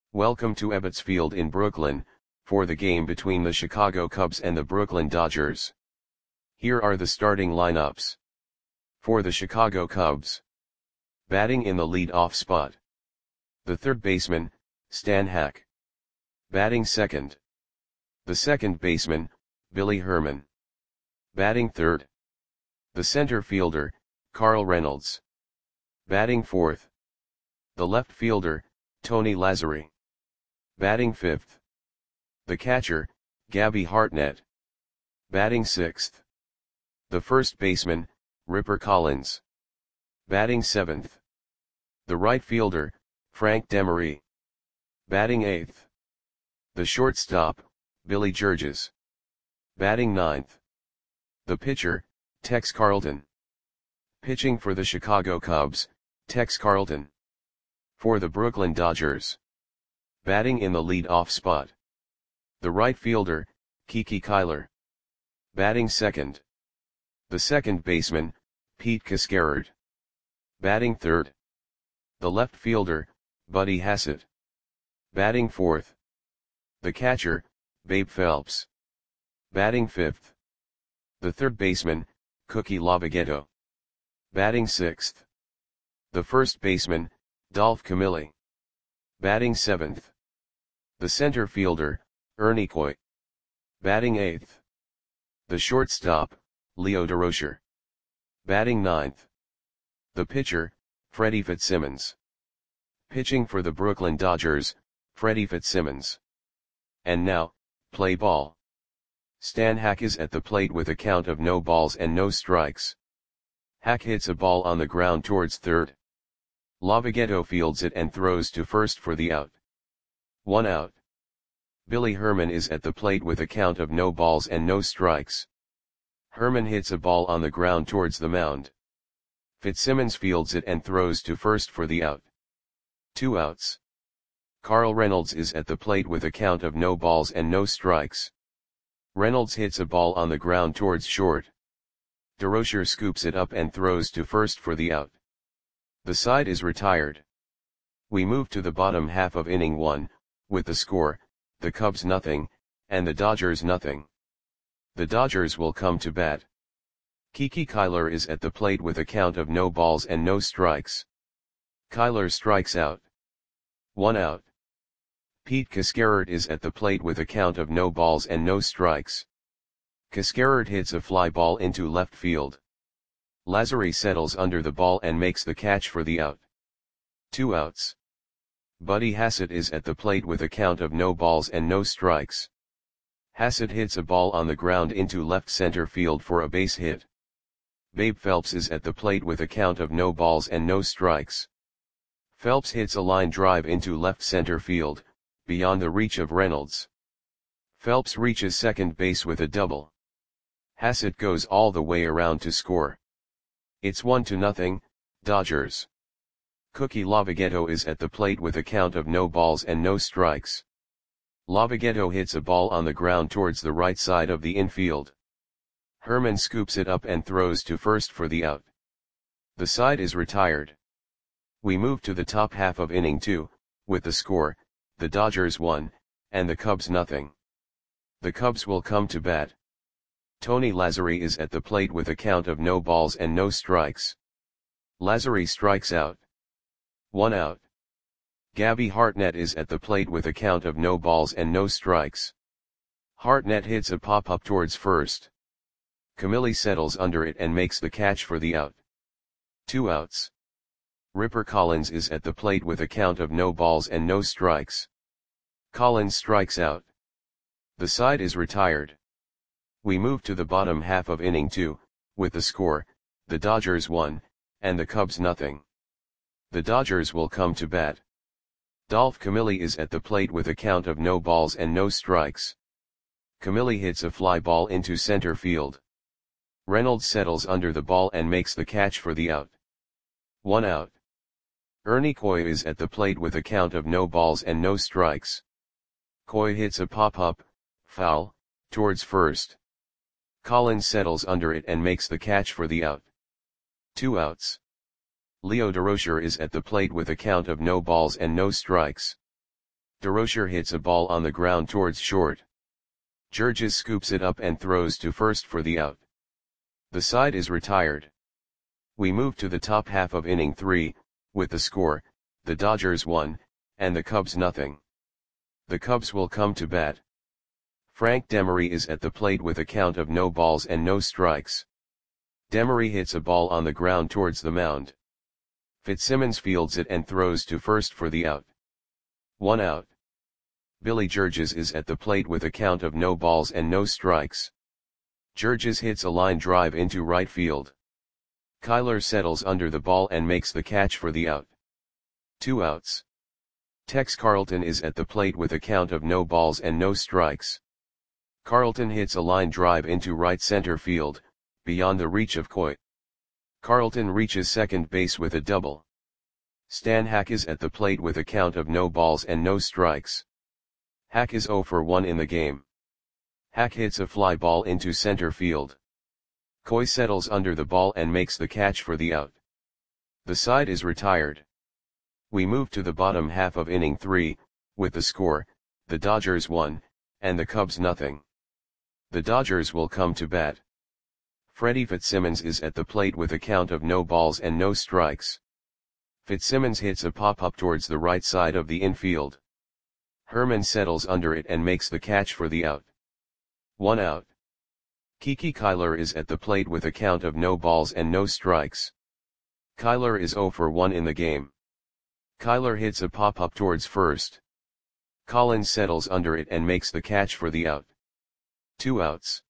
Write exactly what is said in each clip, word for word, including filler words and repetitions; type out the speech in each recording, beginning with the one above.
Welcome to Ebbets Field in Brooklyn, for the game between the Chicago Cubs and the Brooklyn Dodgers. Here are the starting lineups. For the Chicago Cubs. Batting in the lead-off spot. The third baseman, Stan Hack. Batting second. The second baseman, Billy Herman. Batting third. The center fielder, Carl Reynolds. Batting fourth. The left fielder, Tony Lazzeri. Batting fifth. The catcher, Gabby Hartnett. Batting sixth. The first baseman, Ripper Collins. Batting seventh. The right fielder, Frank Demery. Batting eighth. The shortstop, Billy Georges. Batting ninth. The pitcher, Tex Carlton. Pitching for the Chicago Cubs, Tex Carlton. For the Brooklyn Dodgers. Batting in the lead-off spot. The right fielder, Kiki Kyler. Batting second. The second baseman, Pete Cascarard. Batting third. The left fielder, Buddy Hassett. Batting fourth. The catcher, Babe Phelps. Batting fifth. The third baseman, Cookie Lavagetto. Batting sixth. The first baseman, Dolph Camilli. Batting seventh. The center fielder, Ernie Coy. Batting eighth. The shortstop, Leo Durocher. Batting ninth. The pitcher, Freddie Fitzsimmons. Pitching for the Brooklyn Dodgers, Freddie Fitzsimmons. And now, play ball. Stan Hack is at the plate with a count of no balls and no strikes. Hack hits a ball on the ground towards third. Lavagetto fields it and throws to first for the out. One out. Billy Herman is at the plate with a count of no balls and no strikes. Herman hits a ball on the ground towards the mound. Fitzsimmons fields it and throws to first for the out. Two outs. Carl Reynolds is at the plate with a count of no balls and no strikes. Reynolds hits a ball on the ground towards short. Durocher scoops it up and throws to first for the out. The side is retired. We move to the bottom half of inning one, with the score, the Cubs nothing, and the Dodgers nothing. The Dodgers will come to bat. Kiki Kyler is at the plate with a count of no balls and no strikes. Kyler strikes out. One out. Pete Cascarard is at the plate with a count of no balls and no strikes. Cascarard hits a fly ball into left field. Lazzeri settles under the ball and makes the catch for the out. Two outs. Buddy Hassett is at the plate with a count of no balls and no strikes. Hassett hits a ball on the ground into left center field for a base hit. Babe Phelps is at the plate with a count of no balls and no strikes. Phelps hits a line drive into left center field, beyond the reach of Reynolds. Phelps reaches second base with a double. Hassett goes all the way around to score. It's one to nothing, Dodgers. Cookie Lavagetto is at the plate with a count of no balls and no strikes. Lavagetto hits a ball on the ground towards the right side of the infield. Herman scoops it up and throws to first for the out. The side is retired. We move to the top half of inning two, with the score, the Dodgers one, and the Cubs nothing. The Cubs will come to bat. Tony Lazzeri is at the plate with a count of no balls and no strikes. Lazzeri strikes out. One out. Gabby Hartnett is at the plate with a count of no balls and no strikes. Hartnett hits a pop-up towards first. Camilli settles under it and makes the catch for the out. Two outs. Ripper Collins is at the plate with a count of no balls and no strikes. Collins strikes out. The side is retired. We move to the bottom half of inning two, with the score, the Dodgers one, and the Cubs nothing. The Dodgers will come to bat. Dolph Camilli is at the plate with a count of no balls and no strikes. Camilli hits a fly ball into center field. Reynolds settles under the ball and makes the catch for the out. One out. Ernie Coy is at the plate with a count of no balls and no strikes. Coy hits a pop-up, foul, towards first. Collins settles under it and makes the catch for the out. Two outs. Leo Durocher is at the plate with a count of no balls and no strikes. DeRocher hits a ball on the ground towards short. Georges scoops it up and throws to first for the out. The side is retired. We move to the top half of inning three, with the score, the Dodgers one, and the Cubs nothing. The Cubs will come to bat. Frank Demery is at the plate with a count of no balls and no strikes. Demery hits a ball on the ground towards the mound. Fitzsimmons fields it and throws to first for the out. One out. Billy Georges is at the plate with a count of no balls and no strikes. Georges hits a line drive into right field. Kyler settles under the ball and makes the catch for the out. Two outs. Tex Carlton is at the plate with a count of no balls and no strikes. Carlton hits a line drive into right center field, beyond the reach of Coy. Carlton reaches second base with a double. Stan Hack is at the plate with a count of no balls and no strikes. Hack is oh for one in the game. Hack hits a fly ball into center field. Coy settles under the ball and makes the catch for the out. The side is retired. We move to the bottom half of inning three, with the score, the Dodgers one, and the Cubs nothing. The Dodgers will come to bat. Freddie Fitzsimmons is at the plate with a count of no balls and no strikes. Fitzsimmons hits a pop-up towards the right side of the infield. Herman settles under it and makes the catch for the out. One out. Kiki Kyler is at the plate with a count of no balls and no strikes. Kyler is oh for one in the game. Kyler hits a pop-up towards first. Collins settles under it and makes the catch for the out. Two outs.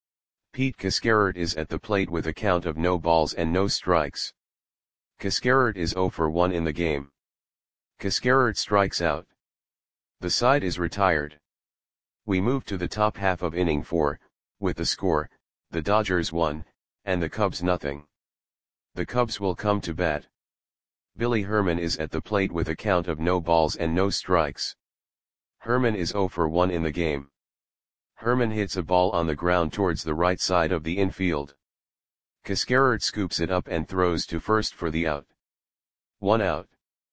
Pete Cascarert is at the plate with a count of no balls and no strikes. Cascarert is oh for one in the game. Cascarert strikes out. The side is retired. We move to the top half of inning four, with the score, the Dodgers one, and the Cubs nothing. The Cubs will come to bat. Billy Herman is at the plate with a count of no balls and no strikes. Herman is oh for one in the game. Herman hits a ball on the ground towards the right side of the infield. Cascarert scoops it up and throws to first for the out. One out.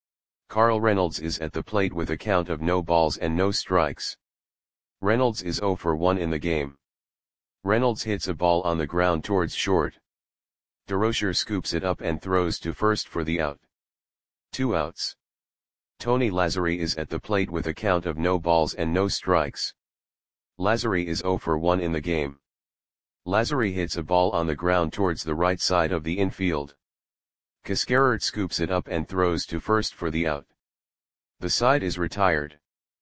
Carl Reynolds is at the plate with a count of no balls and no strikes. Reynolds is oh for one in the game. Reynolds hits a ball on the ground towards short. DeRocher scoops it up and throws to first for the out. Two outs. Tony Lazzari is at the plate with a count of no balls and no strikes. Lazzari is oh for one in the game. Lazzari hits a ball on the ground towards the right side of the infield. Cascarert scoops it up and throws to first for the out. The side is retired.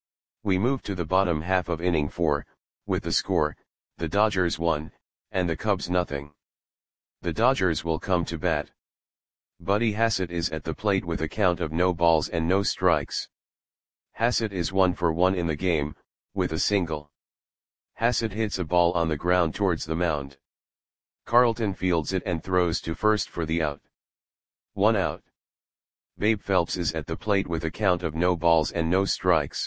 We move to the bottom half of inning four, with the score, the Dodgers one, and the Cubs nothing. The Dodgers will come to bat. Buddy Hassett is at the plate with a count of no balls and no strikes. Hassett is one for one in the game, with a single. Hassett hits a ball on the ground towards the mound. Carlton fields it and throws to first for the out. One out. Babe Phelps is at the plate with a count of no balls and no strikes.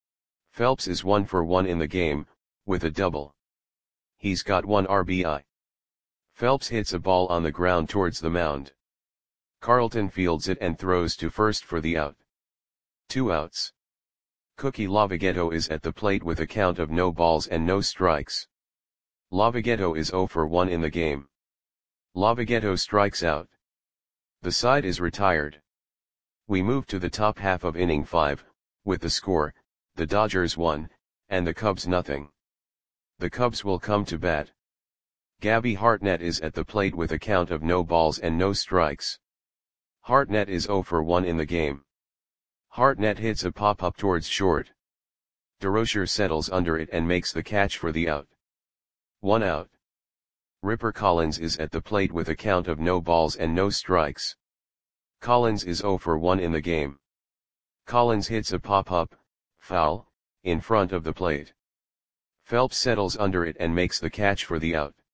Phelps is one for one in the game, with a double. He's got one R B I. Phelps hits a ball on the ground towards the mound. Carlton fields it and throws to first for the out. Two outs. Cookie Lavagetto is at the plate with a count of no balls and no strikes. Lavagetto is oh for one in the game. Lavagetto strikes out. The side is retired. We move to the top half of inning five, with the score, the Dodgers one, and the Cubs nothing. The Cubs will come to bat. Gabby Hartnett is at the plate with a count of no balls and no strikes. Hartnett is oh for one in the game. Hartnett hits a pop-up towards short. DeRocher settles under it and makes the catch for the out. One out. Ripper Collins is at the plate with a count of no balls and no strikes. Collins is oh for one in the game. Collins hits a pop-up, foul, in front of the plate. Phelps settles under it and makes the catch for the out.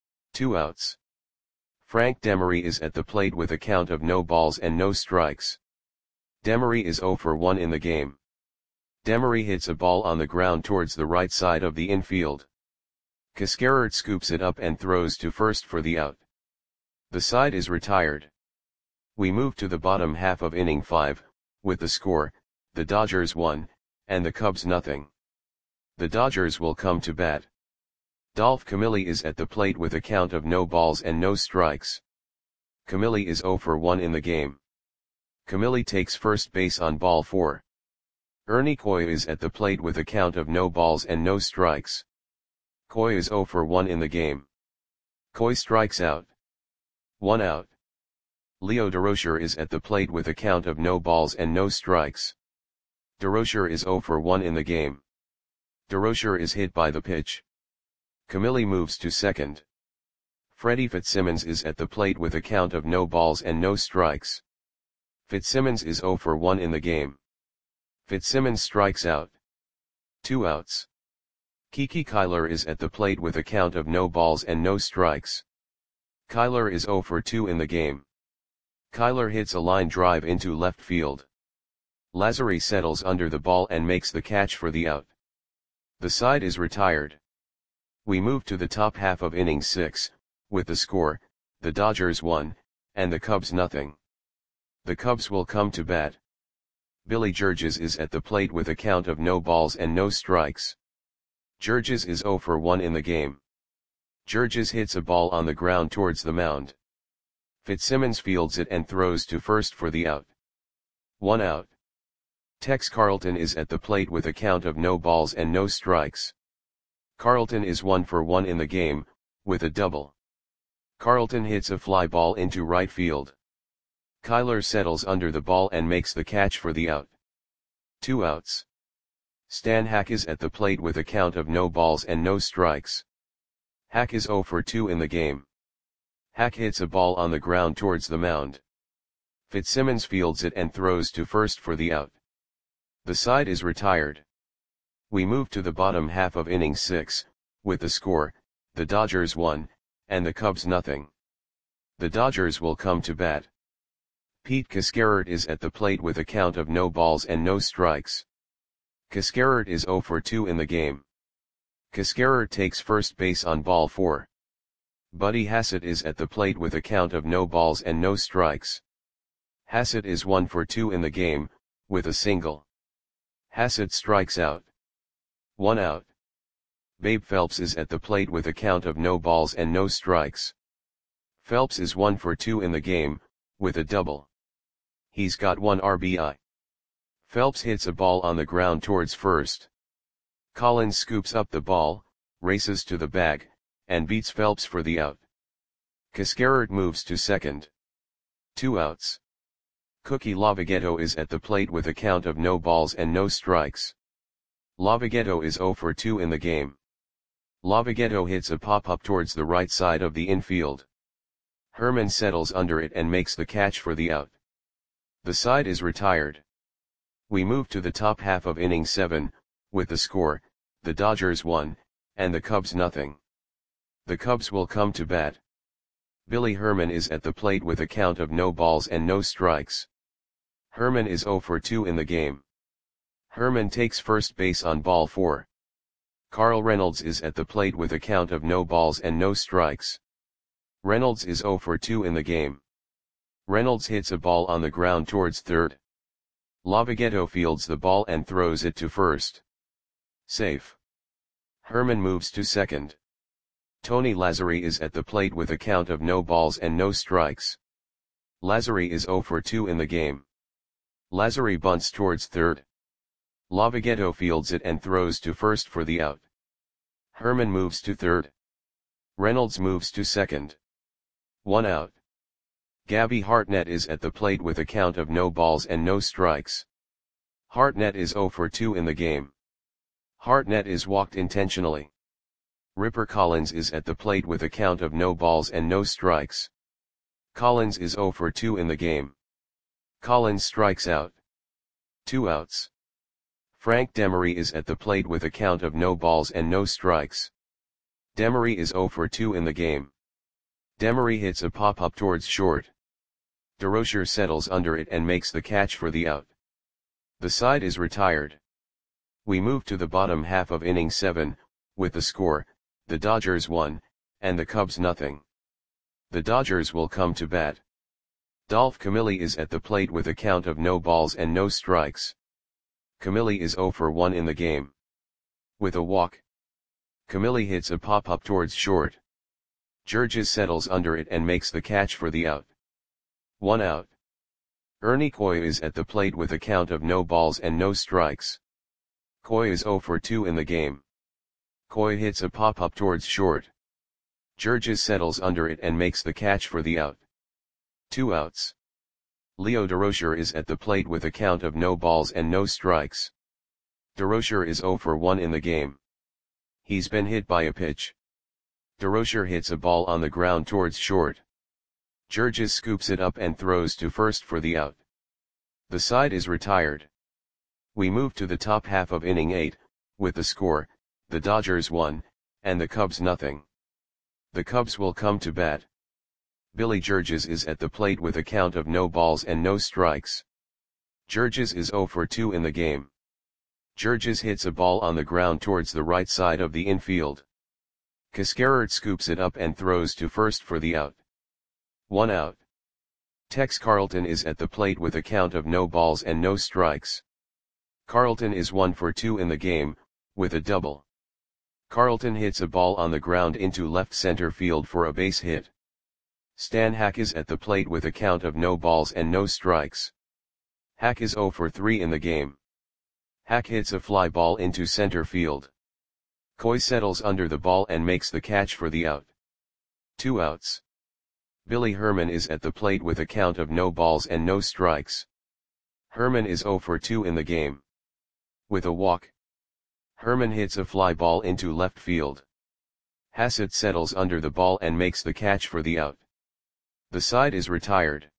Two outs. Frank Demery is at the plate with a count of no balls and no strikes. Demery is oh for one in the game. Demery hits a ball on the ground towards the right side of the infield. Cascarert scoops it up and throws to first for the out. The side is retired. We move to the bottom half of inning five, with the score, the Dodgers one, and the Cubs nothing. The Dodgers will come to bat. Dolph Camilli is at the plate with a count of no balls and no strikes. Camilli is oh for one in the game. Camilli takes first base on ball four. Ernie Coy is at the plate with a count of no balls and no strikes. Coy is oh for one in the game. Coy strikes out. One out. Leo Durocher is at the plate with a count of no balls and no strikes. Durocher is oh for one in the game. Durocher is hit by the pitch. Camilli moves to second. Freddie Fitzsimmons is at the plate with a count of no balls and no strikes. Fitzsimmons is oh for one in the game. Fitzsimmons strikes out. Two outs. Kiki Kyler is at the plate with a count of no balls and no strikes. Kyler is oh for two in the game. Kyler hits a line drive into left field. Lazzeri settles under the ball and makes the catch for the out. The side is retired. We move to the top half of inning six, with the score, the Dodgers one, and the Cubs nothing. The Cubs will come to bat. Billy Georges is at the plate with a count of no balls and no strikes. Georges is oh for one in the game. Georges hits a ball on the ground towards the mound. Fitzsimmons fields it and throws to first for the out. One out. Tex Carlton is at the plate with a count of no balls and no strikes. Carlton is one for one in the game, with a double. Carlton hits a fly ball into right field. Kyler settles under the ball and makes the catch for the out. Two outs. Stan Hack is at the plate with a count of no balls and no strikes. Hack is oh for two in the game. Hack hits a ball on the ground towards the mound. Fitzsimmons fields it and throws to first for the out. The side is retired. We move to the bottom half of inning six, with the score, the Dodgers one, and the Cubs nothing. The Dodgers will come to bat. Pete Cascarert is at the plate with a count of no balls and no strikes. Cascarert is oh for two in the game. Cascarert takes first base on ball four. Buddy Hassett is at the plate with a count of no balls and no strikes. Hassett is one for two in the game, with a single. Hassett strikes out. One out. Babe Phelps is at the plate with a count of no balls and no strikes. Phelps is one for two in the game, with a double. He's got one R B I. Phelps hits a ball on the ground towards first. Collins scoops up the ball, races to the bag, and beats Phelps for the out. Cascarert moves to second. Two outs. Cookie Lavagetto is at the plate with a count of no balls and no strikes. Lavagetto is oh for two in the game. Lavagetto hits a pop-up towards the right side of the infield. Herman settles under it and makes the catch for the out. The side is retired. We move to the top half of inning seven, with the score, the Dodgers one, and the Cubs nothing. The Cubs will come to bat. Billy Herman is at the plate with a count of no balls and no strikes. Herman is oh for two in the game. Herman takes first base on ball four. Carl Reynolds is at the plate with a count of no balls and no strikes. Reynolds is oh for two in the game. Reynolds hits a ball on the ground towards third. Lavagetto fields the ball and throws it to first. Safe. Herman moves to second. Tony Lazzeri is at the plate with a count of no balls and no strikes. Lazzeri is oh for two in the game. Lazzeri bunts towards third. Lavagetto fields it and throws to first for the out. Herman moves to third. Reynolds moves to second. One out. Gabby Hartnett is at the plate with a count of no balls and no strikes. Hartnett is oh for two in the game. Hartnett is walked intentionally. Ripper Collins is at the plate with a count of no balls and no strikes. Collins is oh for two in the game. Collins strikes out. Two outs. Frank Demery is at the plate with a count of no balls and no strikes. Demery is oh for two in the game. Demery hits a pop-up towards short. Durocher settles under it and makes the catch for the out. The side is retired. We move to the bottom half of inning seven, with the score, the Dodgers one, and the Cubs nothing. The Dodgers will come to bat. Dolph Camilli is at the plate with a count of no balls and no strikes. Camille is zero for one in the game. With a walk, Camille hits a pop-up towards short. Georges settles under it and makes the catch for the out. One out. Ernie Coy is at the plate with a count of no balls and no strikes. Coy is zero for two in the game. Coy hits a pop-up towards short. Georges settles under it and makes the catch for the out. Two outs. Leo Durocher is at the plate with a count of no balls and no strikes. Durocher is zero for one in the game. He's been hit by a pitch. Durocher hits a ball on the ground towards short. Georges scoops it up and throws to first for the out. The side is retired. We move to the top half of inning eight, with the score, the Dodgers one, and the Cubs nothing. The Cubs will come to bat. Billy Georges is at the plate with a count of no balls and no strikes. Georges is zero for two in the game. Georges hits a ball on the ground towards the right side of the infield. Cascarert scoops it up and throws to first for the out. One out. Tex Carlton is at the plate with a count of no balls and no strikes. Carlton is one for two in the game, with a double. Carlton hits a ball on the ground into left center field for a base hit. Stan Hack is at the plate with a count of no balls and no strikes. Hack is zero for three in the game. Hack hits a fly ball into center field. Coy settles under the ball and makes the catch for the out. Two outs. Billy Herman is at the plate with a count of no balls and no strikes. Herman is zero for two in the game. With a walk, Herman hits a fly ball into left field. Hassett settles under the ball and makes the catch for the out. The side is retired.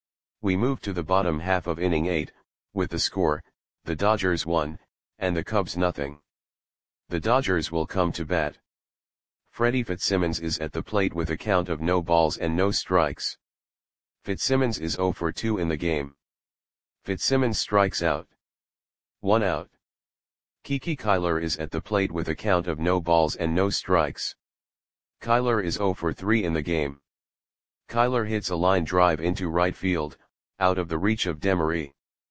We move to the bottom half of inning eight, with the score, the Dodgers one, and the Cubs nothing. The Dodgers will come to bat. Freddie Fitzsimmons is at the plate with a count of no balls and no strikes. Fitzsimmons is zero for two in the game. Fitzsimmons strikes out. One out. Kiki Kyler is at the plate with a count of no balls and no strikes. Kyler is zero for three in the game. Kyler hits a line drive into right field, out of the reach of Demery.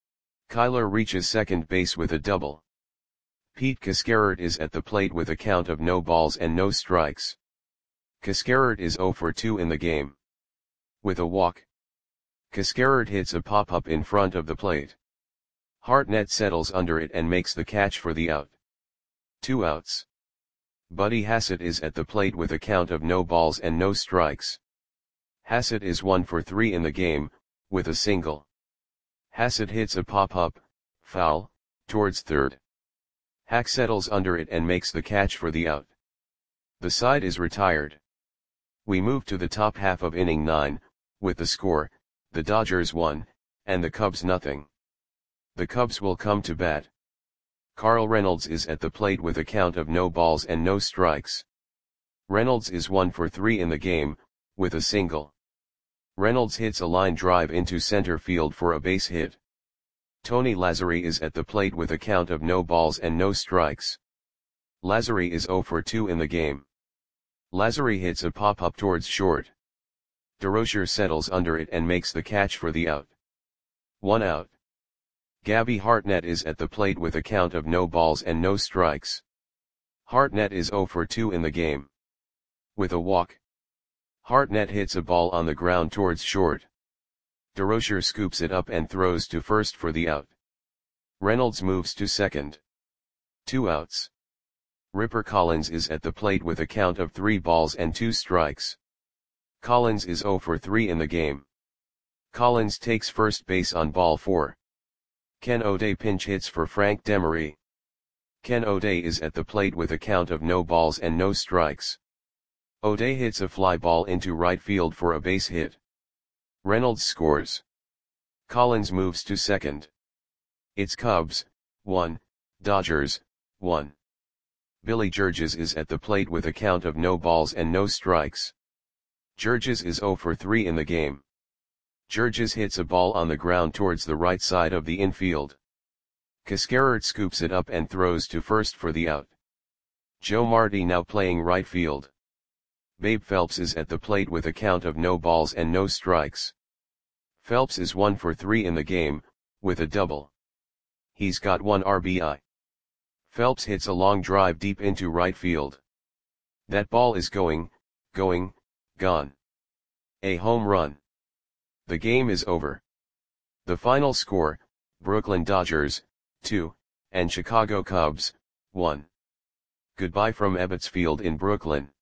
Kyler reaches second base with a double. Pete Cascarert is at the plate with a count of no balls and no strikes. Cascarert is zero for two in the game. With a walk, Cascarert hits a pop-up in front of the plate. Hartnett settles under it and makes the catch for the out. Two outs. Buddy Hassett is at the plate with a count of no balls and no strikes. Hassett is one for three in the game, with a single. Hassett hits a pop-up, foul, towards third. Hack settles under it and makes the catch for the out. The side is retired. We move to the top half of inning nine, with the score, the Dodgers one, and the Cubs nothing. The Cubs will come to bat. Carl Reynolds is at the plate with a count of no balls and no strikes. Reynolds is one for three in the game, with a single. Reynolds hits a line drive into center field for a base hit. Tony Lazzari is at the plate with a count of no balls and no strikes. Lazzari is zero for two in the game. Lazzari hits a pop-up towards short. Durocher settles under it and makes the catch for the out. One out. Gabby Hartnett is at the plate with a count of no balls and no strikes. Hartnett is zero for two in the game. With a walk, Hartnett hits a ball on the ground towards short. Durocher scoops it up and throws to first for the out. Reynolds moves to second. Two outs. Ripper Collins is at the plate with a count of three balls and two strikes. Collins is zero for three in the game. Collins takes first base on ball four. Ken O'Day pinch hits for Frank Demery. Ken O'Day is at the plate with a count of no balls and no strikes. O'Day hits a fly ball into right field for a base hit. Reynolds scores. Collins moves to second. It's Cubs, one, Dodgers, one. Billy Georges is at the plate with a count of no balls and no strikes. Georges is zero for three in the game. Georges hits a ball on the ground towards the right side of the infield. Cascarert scoops it up and throws to first for the out. Joe Marty now playing right field. Babe Phelps is at the plate with a count of no balls and no strikes. Phelps is one for three in the game, with a double. He's got one R B I. Phelps hits a long drive deep into right field. That ball is going, going, gone. A home run. The game is over. The final score, Brooklyn Dodgers, two, and Chicago Cubs, one. Goodbye from Ebbets Field in Brooklyn.